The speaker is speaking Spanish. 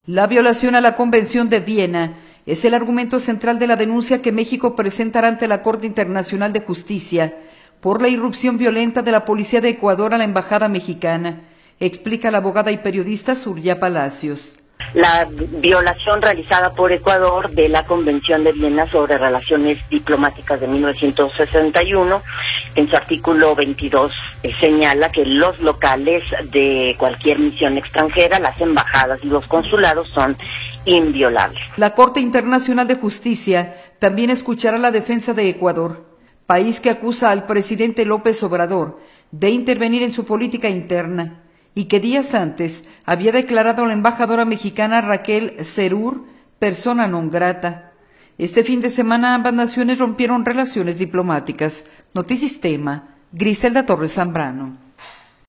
La violación a la Convención de Viena es el argumento central de la denuncia que México presentará ante la Corte Internacional de Justicia por la irrupción violenta de la Policía de Ecuador a la Embajada mexicana, explica la abogada y periodista Surya Palacios. La violación realizada por Ecuador de la Convención de Viena sobre Relaciones Diplomáticas de 1961, en su artículo 22 señala que los locales de cualquier misión extranjera, las embajadas y los consulados son inviolables. La Corte Internacional de Justicia también escuchará la defensa de Ecuador, país que acusa al presidente López Obrador de intervenir en su política interna y que días antes había declarado a la embajadora mexicana Raquel Cerur persona non grata. Este fin de semana ambas naciones rompieron relaciones diplomáticas. Notisistema, Griselda Torres Zambrano.